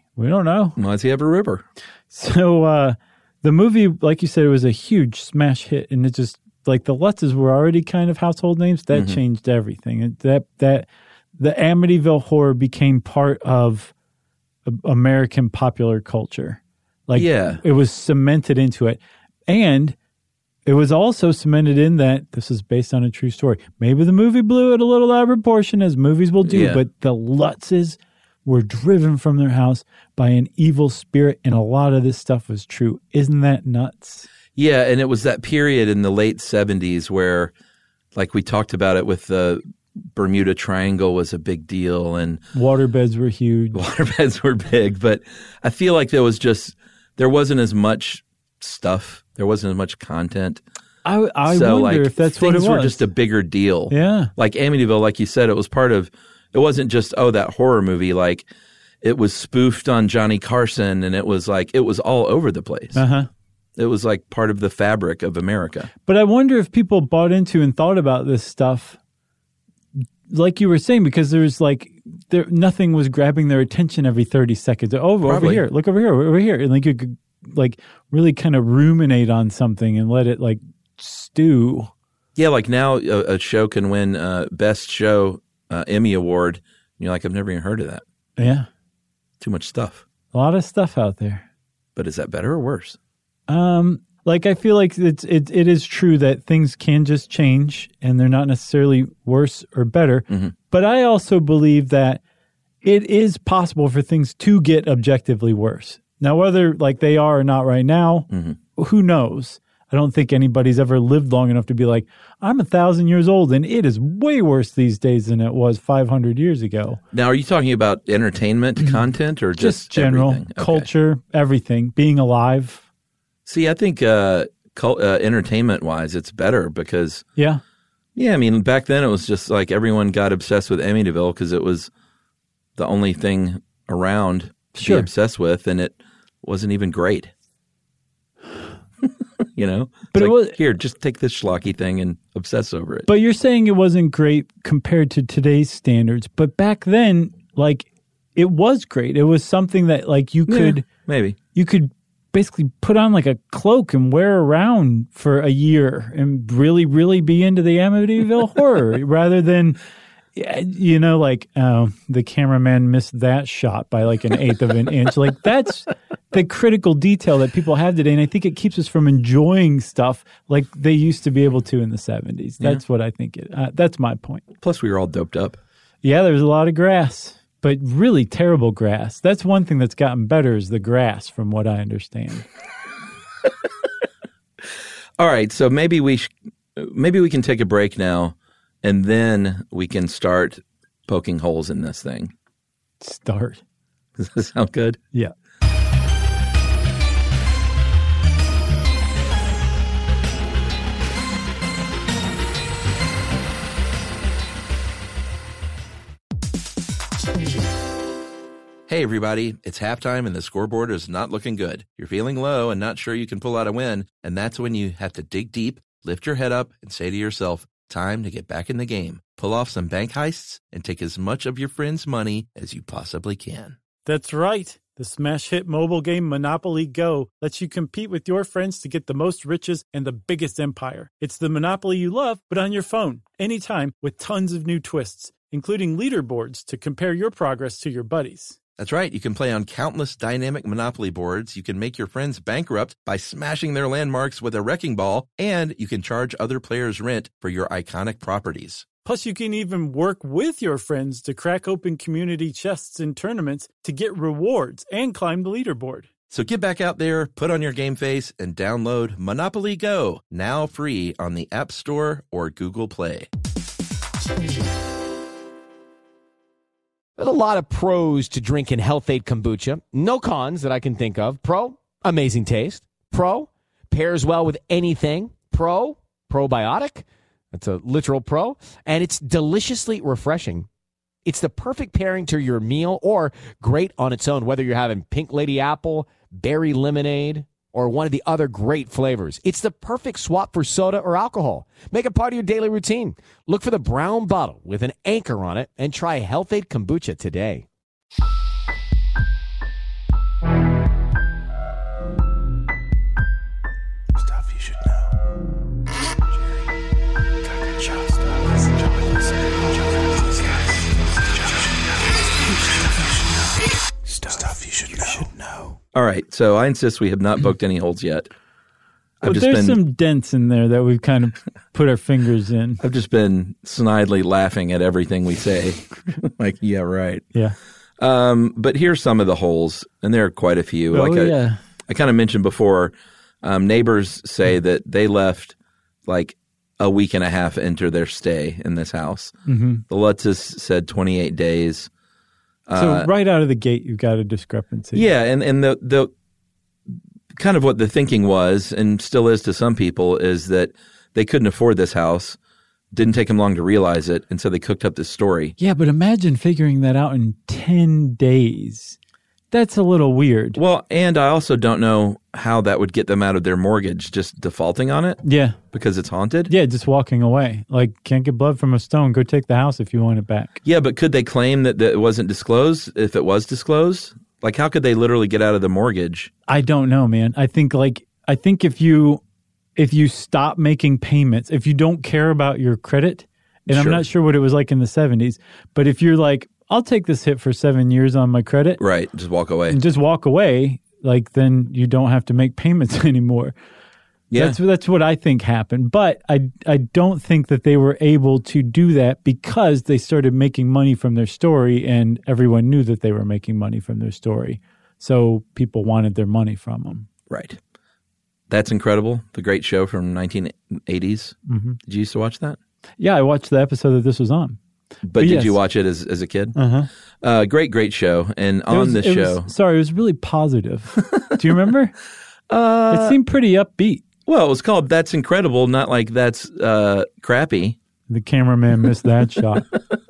We don't know. Why does he have a river? So the movie, like you said, it was a huge smash hit, and it just like the Lutzes were already kind of household names. That changed everything. That the Amityville Horror became part of American popular culture. Like, it was cemented into it. And it was also cemented in that this is based on a true story. Maybe the movie blew it a little out of proportion, as movies will do, but the Lutzes were driven from their house by an evil spirit, and a lot of this stuff was true. Isn't that nuts? Yeah, and it was that period in the late 70s where, like we talked about it with the Bermuda Triangle was a big deal, and waterbeds were huge. Waterbeds were big, but I feel like there wasn't as much stuff. There wasn't as much content. I wonder if that's what it was. Things were just a bigger deal. Yeah. Like Amityville, like you said, it wasn't just, that horror movie. Like, it was spoofed on Johnny Carson, and it was all over the place. Uh-huh. It was like part of the fabric of America. But I wonder if people bought into and thought about this stuff, like you were saying, because nothing was grabbing their attention every 30 seconds. Over here, look over here, over here. And like you could really kind of ruminate on something and let it stew. Yeah, like now a show can win Best Show Emmy Award. And you're like, I've never even heard of that. Yeah. Too much stuff. A lot of stuff out there. But is that better or worse? I feel like it is true that things can just change and they're not necessarily worse or better. Mm-hmm. But I also believe that it is possible for things to get objectively worse. Now, whether they are or not right now, who knows? I don't think anybody's ever lived long enough to be like, I'm 1,000 years old and it is way worse these days than it was 500 years ago. Now, are you talking about entertainment content or just general culture, everything, being alive? See, I think entertainment-wise, it's better because I mean, back then it was just like everyone got obsessed with Amityville because it was the only thing around to be obsessed with, and it wasn't even great. But it was, here, just take this schlocky thing and obsess over it. But you're saying it wasn't great compared to today's standards, but back then, it was great. It was something that you could you could basically put on a cloak and wear around for a year and really, really be into the Amityville Horror rather than, the cameraman missed that shot by an eighth of an inch. That's the critical detail that people have today. And I think it keeps us from enjoying stuff like they used to be able to in the 70s. That's what I think. That's my point. Plus, we were all doped up. Yeah, there's a lot of grass. But really terrible grass. That's one thing that's gotten better is the grass, from what I understand. All right, so maybe we can take a break now, and then we can start poking holes in this thing. Start. Does that sound good? Yeah. Hey, everybody, it's halftime and the scoreboard is not looking good. You're feeling low and not sure you can pull out a win, and that's when you have to dig deep, lift your head up, and say to yourself, time to get back in the game. Pull off some bank heists and take as much of your friends' money as you possibly can. That's right. The smash hit mobile game Monopoly Go lets you compete with your friends to get the most riches and the biggest empire. It's the Monopoly you love, but on your phone, anytime, with tons of new twists, including leaderboards to compare your progress to your buddies. That's right. You can play on countless dynamic Monopoly boards. You can make your friends bankrupt by smashing their landmarks with a wrecking ball, and you can charge other players rent for your iconic properties. Plus, you can even work with your friends to crack open community chests in tournaments to get rewards and climb the leaderboard. So get back out there, put on your game face, and download Monopoly Go, now free on the App Store or Google Play. There's a lot of pros to drinking Health-Ade kombucha. No cons that I can think of. Pro, amazing taste. Pro, pairs well with anything. Pro, probiotic. That's a literal pro. And it's deliciously refreshing. It's the perfect pairing to your meal or great on its own, whether you're having pink lady apple, berry lemonade, or one of the other great flavors. It's the perfect swap for soda or alcohol. Make it part of your daily routine. Look for the brown bottle with an anchor on it and try Health-Ade kombucha today. All right, so I insist we have not poked any holes yet. But there's some dents in there that we've kind of put our fingers in. I've just been snidely laughing at everything we say. Like, yeah, right. Yeah. But here's some of the holes, and there are quite a few. I kind of mentioned before, neighbors say that they left like a week and a half into their stay in this house. Mm-hmm. The Lutzes said 28 days. So right out of the gate, you've got a discrepancy. Yeah, and the kind of what the thinking was, and still is to some people, is that they couldn't afford this house. Didn't take them long to realize it, and so they cooked up this story. Yeah, but imagine figuring that out in 10 days. That's a little weird. Well, and I also don't know how that would get them out of their mortgage, just defaulting on it. Yeah. Because it's haunted? Yeah, just walking away. Like, can't get blood from a stone. Go take the house if you want it back. Yeah, but could they claim that it wasn't disclosed if it was disclosed? Like, how could they literally get out of the mortgage? I don't know, man. I think if you stop making payments, if you don't care about your credit, and Sure. I'm not sure what it was like in the 70s, but if you're like, I'll take this hit for 7 years on my credit. Right, just walk away. And just walk away, like then you don't have to make payments anymore. Yeah. That's what I think happened. But I don't think that they were able to do that because they started making money from their story and everyone knew that they were making money from their story. So people wanted their money from them. Right. That's Incredible, the great show from 1980s. Mm-hmm. Did you used to watch that? Yeah, I watched the episode that this was on. But did you watch it as a kid? Uh-huh. Great show. And on this show... Sorry, it was really positive. Do you remember? It seemed pretty upbeat. Well, it was called That's Incredible, not like That's Crappy. The cameraman missed that shot.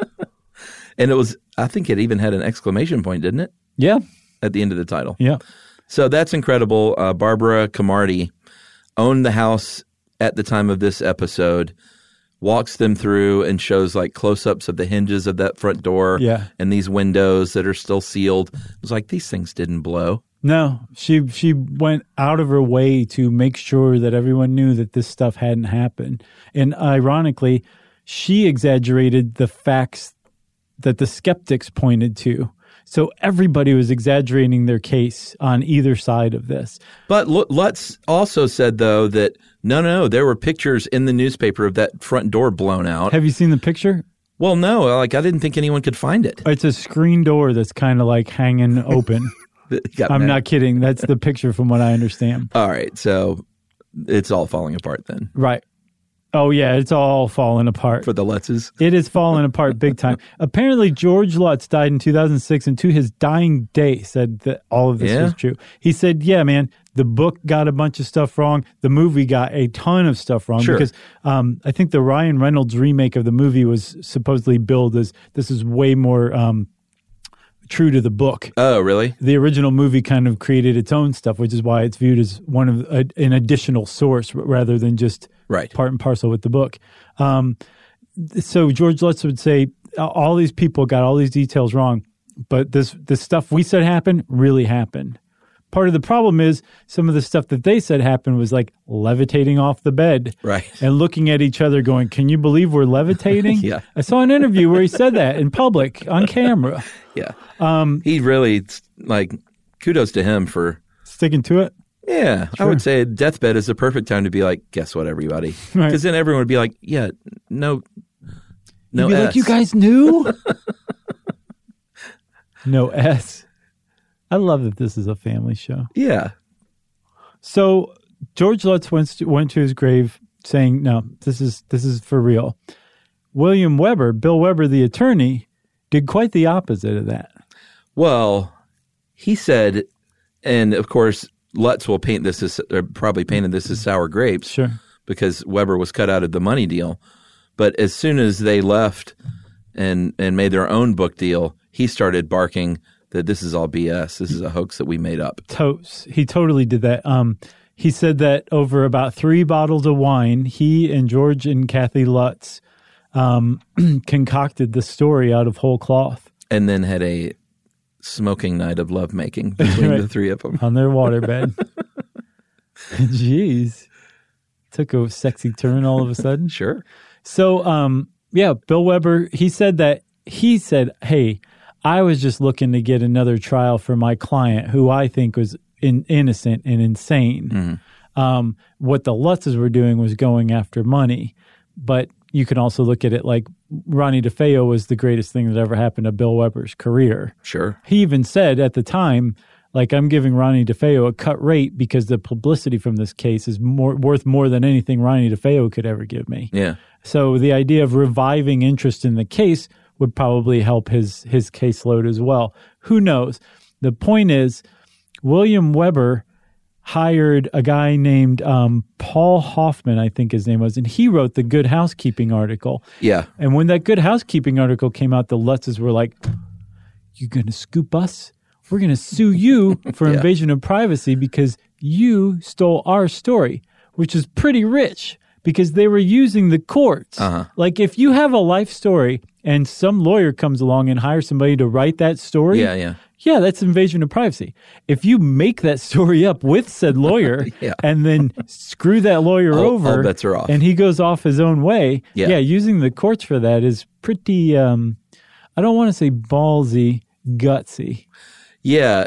And it was, I think it even had an exclamation point, didn't it? Yeah. At the end of the title. Yeah. So That's Incredible. Barbara Camardi owned the house at the time of this episode, walks them through and shows like close-ups of the hinges of that front door and these windows that are still sealed. It was like, these things didn't blow. No, she went out of her way to make sure that everyone knew that this stuff hadn't happened. And ironically, she exaggerated the facts that the skeptics pointed to. So everybody was exaggerating their case on either side of this. But Lutz also said, though, that no, there were pictures in the newspaper of that front door blown out. Have you seen the picture? Well, no. Like, I didn't think anyone could find it. It's a screen door that's kind of like hanging open. I'm not kidding. That's the picture from what I understand. All right. So it's all falling apart then. Right. Oh, yeah. It's all falling apart. For the Lutzes? It is falling apart big time. Apparently, George Lutz died in 2006 and to his dying day said that all of this was true. He said, yeah, man, the book got a bunch of stuff wrong. The movie got a ton of stuff wrong. Sure. Because I think the Ryan Reynolds remake of the movie was supposedly billed as this is way more true to the book. Oh, really? The original movie kind of created its own stuff, which is why it's viewed as one of an additional source rather than just part and parcel with the book. So George Lutz would say all these people got all these details wrong, but this stuff we said happened really happened. Part of the problem is some of the stuff that they said happened was like levitating off the bed. Right. And looking at each other going, can you believe we're levitating? Yeah. I saw an interview where he said that in public on camera. Yeah. He really, like, kudos to him for sticking to it. Yeah. Sure. I would say deathbed is the perfect time to be like, guess what, everybody? Because then everyone would be like, yeah, no You'd be S. like, you guys knew? No S. I love that this is a family show. Yeah. So George Lutz went to his grave saying, no, this is for real. William Weber, Bill Weber, the attorney, did quite the opposite of that. Well, he said, and of course, Lutz will paint this as, or probably painted this as sour grapes. Sure. Because Weber was cut out of the money deal. But as soon as they left and made their own book deal, he started barking that this is all BS. This is a hoax that we made up. He totally did that. He said that over about 3 bottles of wine, he and George and Kathy Lutz concocted the story out of whole cloth. And then had a smoking night of lovemaking between the three of them. On their waterbed. Jeez. Took a sexy turn all of a sudden. Sure. So, Bill Weber, he said, hey, I was just looking to get another trial for my client who I think was innocent and insane. What the Lutzes were doing was going after money. But you can also look at it like Ronnie DeFeo was the greatest thing that ever happened to Bill Weber's career. Sure. He even said at the time, like, I'm giving Ronnie DeFeo a cut rate because the publicity from this case is worth more than anything Ronnie DeFeo could ever give me. Yeah. So the idea of reviving interest in the case would probably help his caseload as well. Who knows? The point is, William Weber hired a guy named Paul Hoffman, I think his name was, and he wrote the Good Housekeeping article. Yeah. And when that Good Housekeeping article came out, the Lutzes were like, "You going to scoop us? We're going to sue you for invasion of privacy because you stole our story," which is pretty rich because they were using the courts. Like, if you have a life story and some lawyer comes along and hires somebody to write that story, yeah, that's invasion of privacy. If you make that story up with said lawyer and then screw that lawyer over, all bets are off. And he goes off his own way, using the courts for that is pretty, I don't want to say ballsy, gutsy. Yeah.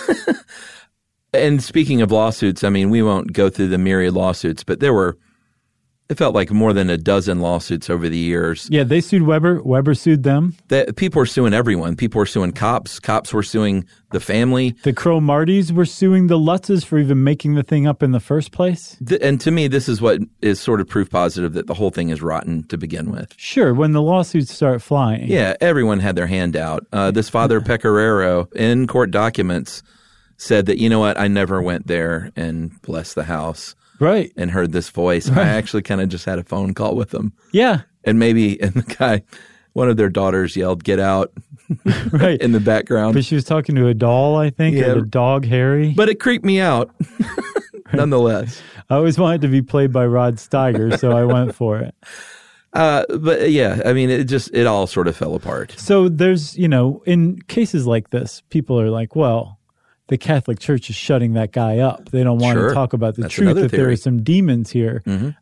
And speaking of lawsuits, I mean, we won't go through the myriad lawsuits, but it felt like more than a dozen lawsuits over the years. Yeah, they sued Weber. Weber sued them. People were suing everyone. People were suing cops. Cops were suing the family. The Crow-Martys were suing the Lutzes for even making the thing up in the first place. And to me, this is what is sort of proof positive that the whole thing is rotten to begin with. Sure, when the lawsuits start flying. Yeah, everyone had their hand out. This Father Pecoraro, in court documents, said that, you know what, I never went there and blessed the house. Right. And heard this voice. Right. I actually kind of just had a phone call with them. Yeah. And the guy, one of their daughters yelled, "Get out," right in the background. But she was talking to a doll, I think, or the dog Harry. But it creeped me out, nonetheless. I always wanted to be played by Rod Steiger, so I went for it. But yeah, I mean, it all sort of fell apart. So there's, in cases like this, people are like, well, the Catholic Church is shutting that guy up. They don't want to talk about the truth, that there are some demons here.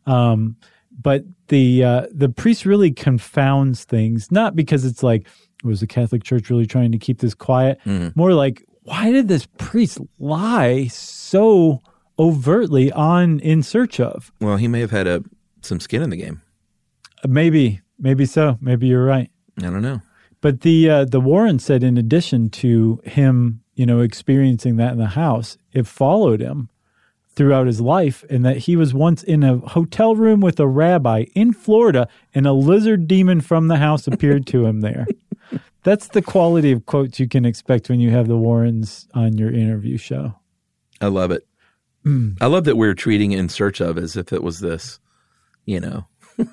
But the priest really confounds things, not because it's like, was the Catholic Church really trying to keep this quiet? More like, why did this priest lie so overtly on In Search Of? Well, he may have had some skin in the game. Maybe so. Maybe you're right. I don't know. But the Warren said, in addition to him, experiencing that in the house, it followed him throughout his life, and that he was once in a hotel room with a rabbi in Florida, and a lizard demon from the house appeared to him there. That's the quality of quotes you can expect when you have the Warrens on your interview show. I love it. I love that we're treating In Search Of as if it was this, No,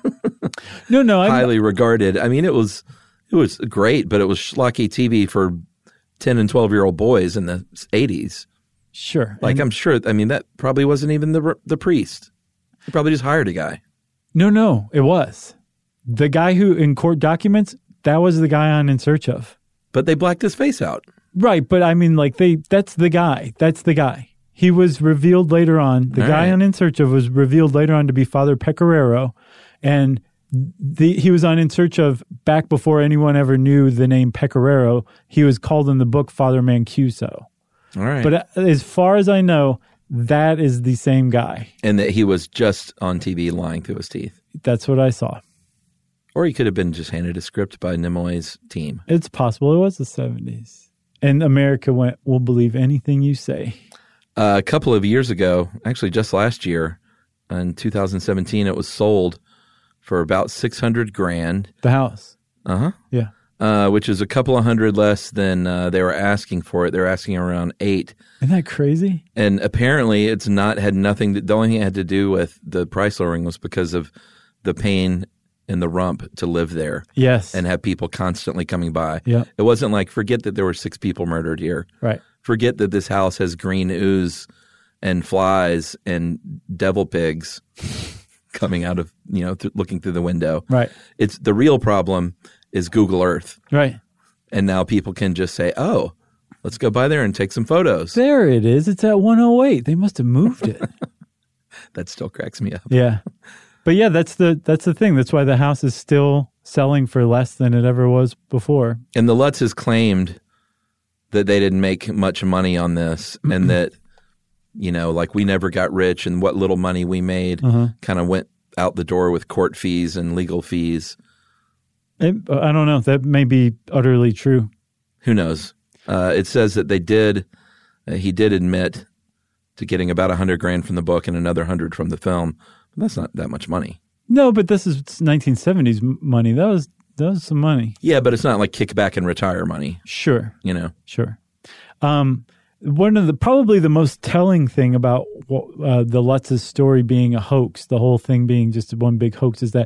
highly regarded. I mean, it was great, but it was schlocky TV for 10 and 12-year-old boys in the 80s. Sure. Like, I'm sure, I mean, that probably wasn't even the priest. He probably just hired a guy. No, it was. The guy who, in court documents, that was the guy on In Search Of. But they blacked his face out. Right, but I mean, like, that's the guy. That's the guy. He was revealed later on. The guy on In Search Of was revealed later on to be Father Pecoraro. And he was on In Search Of back before anyone ever knew the name Pecoraro. He was called in the book Father Mancuso. All right. But as far as I know, that is the same guy. And that he was just on TV lying through his teeth. That's what I saw. Or he could have been just handed a script by Nimoy's team. It's possible. It was the 70s. And America went, we'll believe anything you say. A couple of years ago, actually just last year, in 2017, it was sold for about $600,000. The house. Yeah. Which is a couple of hundred less than they were asking for it. They're asking around $8,000. Isn't that crazy? And apparently it's had nothing. The only thing it had to do with the price lowering was because of the pain in the rump to live there. Yes. And have people constantly coming by. Yeah. It wasn't like, forget that there were 6 people murdered here. Right. Forget that this house has green ooze and flies and devil pigs coming out of, looking through the window. Right. It's the real problem is Google Earth. Right. And now people can just say, oh, let's go by there and take some photos. There it is. It's at 108. They must have moved it. That still cracks me up. Yeah. But yeah, that's the thing. That's why the house is still selling for less than it ever was before. And the Lutzes claimed that they didn't make much money on this and that like we never got rich, and what little money we made kind of went out the door with court fees and legal fees. I don't know. That may be utterly true. Who knows? It says that he did admit to getting about $100,000 from the book and another $100,000 from the film. But that's not that much money. No, but this is 1970s money. That was some money. Yeah, but it's not like kickback and retire money. Sure. Sure. One of probably the most telling thing about the Lutz's story being a hoax, the whole thing being just one big hoax, is that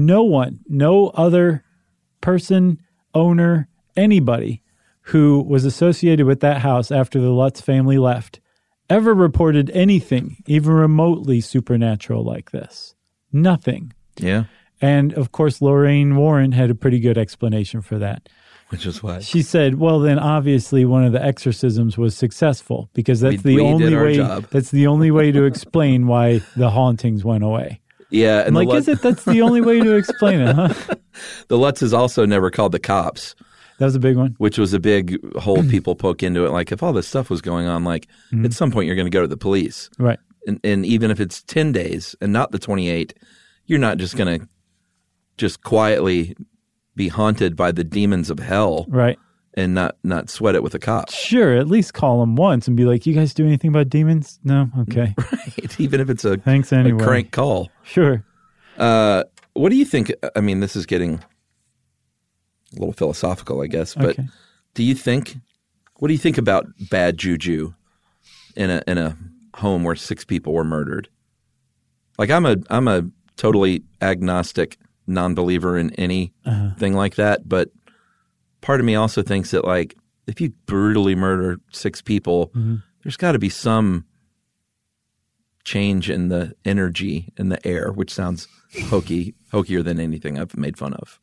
no other person, owner, anybody who was associated with that house after the Lutz family left ever reported anything even remotely supernatural like this. Nothing. Yeah. And of course, Lorraine Warren had a pretty good explanation for that. Which is what? She said, well, then obviously one of the exorcisms was successful because that's the only way. That's the only way to explain why the hauntings went away. Yeah. And is it? That's the only way to explain it, huh? The Lutzes also never called the cops. That was a big one. Which was a big hole people poke into it. Like if all this stuff was going on, at some point you're going to go to the police. Right. And even if it's 10 days and not the 28, you're not just going to just quietly be haunted by the demons of hell. Right. And not sweat it with a cop. Sure. At least call them once and be like, you guys do anything about demons? No? Okay. Right. Even if it's Thanks anyway. A crank call. Sure. What do you think? I mean, this is getting a little philosophical, I guess, but what do you think about bad juju in a home where 6 people were murdered? Like I'm a totally agnostic non-believer in anything like that, but part of me also thinks that like if you brutally murder 6 people, there's got to be some change in the energy in the air, which sounds hokier than anything I've made fun of.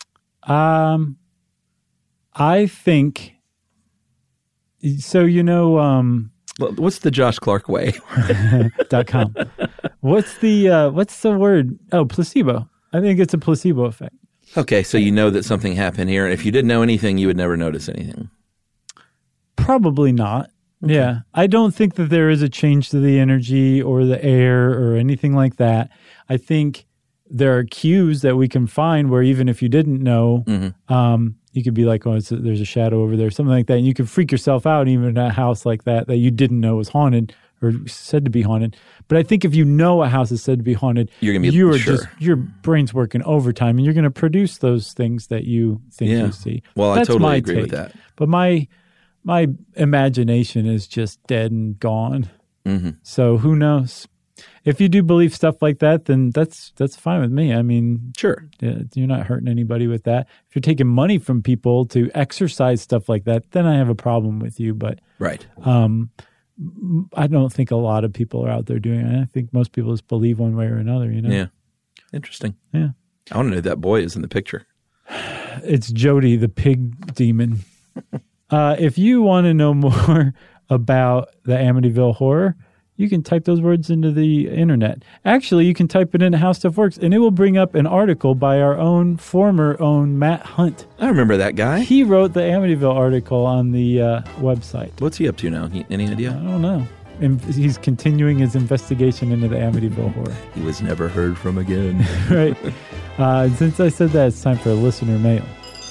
I think so. What's the Josh Clark way? .com. What's the word? Oh, placebo. I think it's a placebo effect. Okay, so you know that something happened here. If you didn't know anything, you would never notice anything. Probably not. Okay. Yeah. I don't think that there is a change to the energy or the air or anything like that. I think there are cues that we can find where even if you didn't know, you could be like, oh, there's a shadow over there, something like that. And you could freak yourself out even in a house like that you didn't know was haunted or said to be haunted. But I think if you know a house is said to be haunted, your brain's working overtime and you're going to produce those things that you think you see. Well, that's I totally my agree take. with that. But my imagination is just dead and gone. So who knows? If you do believe stuff like that, then that's fine with me. I mean, sure, you're not hurting anybody with that. If you're taking money from people to exercise stuff like that, then I have a problem with you. But right, I don't think a lot of people are out there doing it. I think most people just believe one way or another. Yeah, interesting. Yeah, I want to know who that boy is in the picture. It's Jody, the pig demon. If you want to know more about the Amityville Horror, you can type those words into the internet. Actually, you can type it into How Stuff Works, and it will bring up an article by our former Matt Hunt. I remember that guy. He wrote the Amityville article on the website. What's he up to now? Any idea? I don't know. And he's continuing his investigation into the Amityville Horror. He was never heard from again. Right. Since I said that, it's time for a listener mail.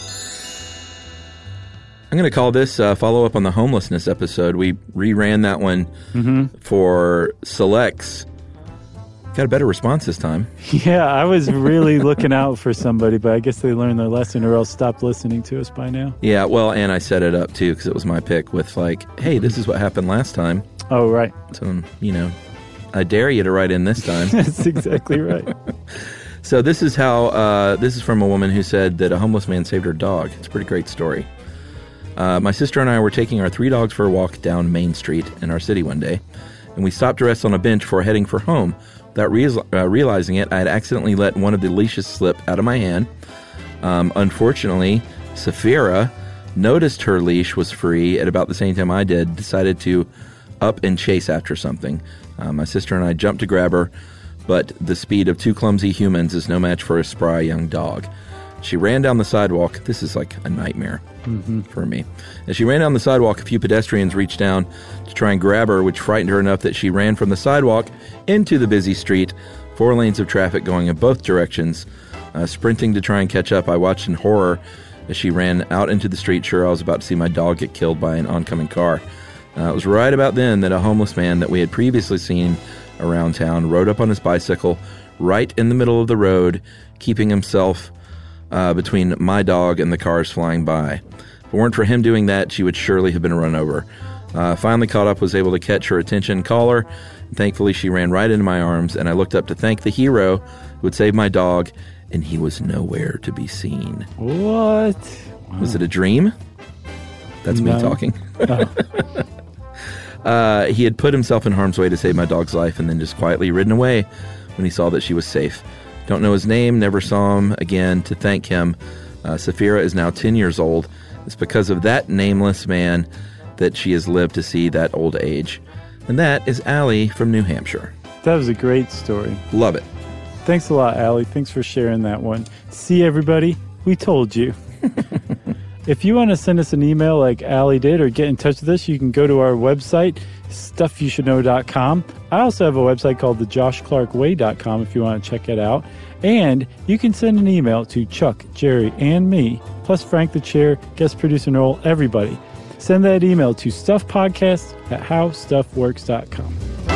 I'm going to call this follow-up on the homelessness episode. We reran that one for selects. Got a better response this time. Yeah, I was really looking out for somebody, but I guess they learned their lesson or else stopped listening to us by now. Yeah, well, and I set it up, too, because it was my pick with like, hey, this is what happened last time. Oh, right. So, I dare you to write in this time. That's exactly right. So this is how, this is from a woman who said that a homeless man saved her dog. It's a pretty great story. My sister and I were taking our 3 dogs for a walk down Main Street in our city one day, and we stopped to rest on a bench before heading for home. Without realizing it, I had accidentally let one of the leashes slip out of my hand. Unfortunately, Safira noticed her leash was free at about the same time I did, decided to up and chase after something. My sister and I jumped to grab her, but the speed of 2 clumsy humans is no match for a spry young dog. She ran down the sidewalk. This is like a nightmare for me. As she ran down the sidewalk, a few pedestrians reached down to try and grab her, which frightened her enough that she ran from the sidewalk into the busy street, 4 lanes of traffic going in both directions. Sprinting to try and catch up, I watched in horror as she ran out into the street, sure I was about to see my dog get killed by an oncoming car. It was right about then that a homeless man that we had previously seen around town rode up on his bicycle right in the middle of the road, keeping himself between my dog and the cars flying by. If it weren't for him doing that, she would surely have been run over. Finally caught up, was able to catch her attention, call her. Thankfully, she ran right into my arms, and I looked up to thank the hero who had saved my dog, and he was nowhere to be seen. What? Wow. Was it a dream? That's me talking. He had put himself in harm's way to save my dog's life and then just quietly ridden away when he saw that she was safe. Don't know his name, never saw him again to thank him. Safira is now 10 years old. It's because of that nameless man that she has lived to see that old age. And that is Allie from New Hampshire. That was a great story. Love it. Thanks a lot, Allie. Thanks for sharing that one. See, everybody, we told you. If you want to send us an email like Allie did or get in touch with us, you can go to our website, stuffyoushouldknow.com. I also have a website called thejoshclarkway.com if you want to check it out. And you can send an email to Chuck, Jerry, and me, plus Frank the Chair, guest producer Noel, everybody. Send that email to stuffpodcast@howstuffworks.com.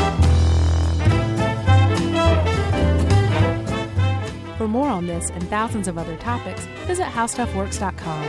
For more on this and thousands of other topics, visit howstuffworks.com.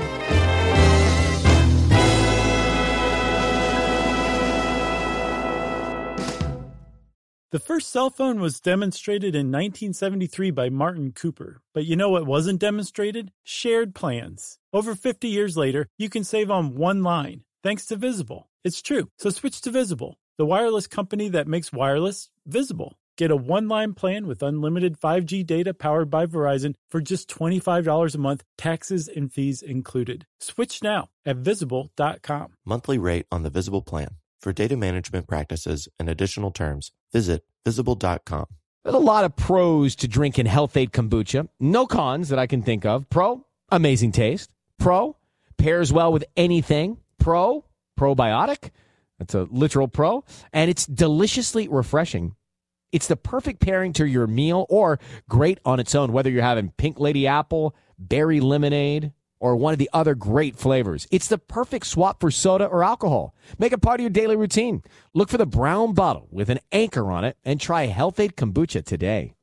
The first cell phone was demonstrated in 1973 by Martin Cooper. But you know what wasn't demonstrated? Shared plans. Over 50 years later, you can save on one line, thanks to Visible. It's true. So switch to Visible, the wireless company that makes wireless visible. Get a one-line plan with unlimited 5G data powered by Verizon for just $25 a month, taxes and fees included. Switch now at Visible.com. Monthly rate on the Visible plan. For data management practices and additional terms, visit Visible.com. There's a lot of pros to drinking Health-Ade kombucha. No cons that I can think of. Pro, amazing taste. Pro, pairs well with anything. Pro, probiotic. That's a literal pro. And it's deliciously refreshing. It's the perfect pairing to your meal or great on its own, whether you're having Pink Lady Apple, Berry Lemonade, or one of the other great flavors. It's the perfect swap for soda or alcohol. Make it part of your daily routine. Look for the brown bottle with an anchor on it and try Health-Ade kombucha today.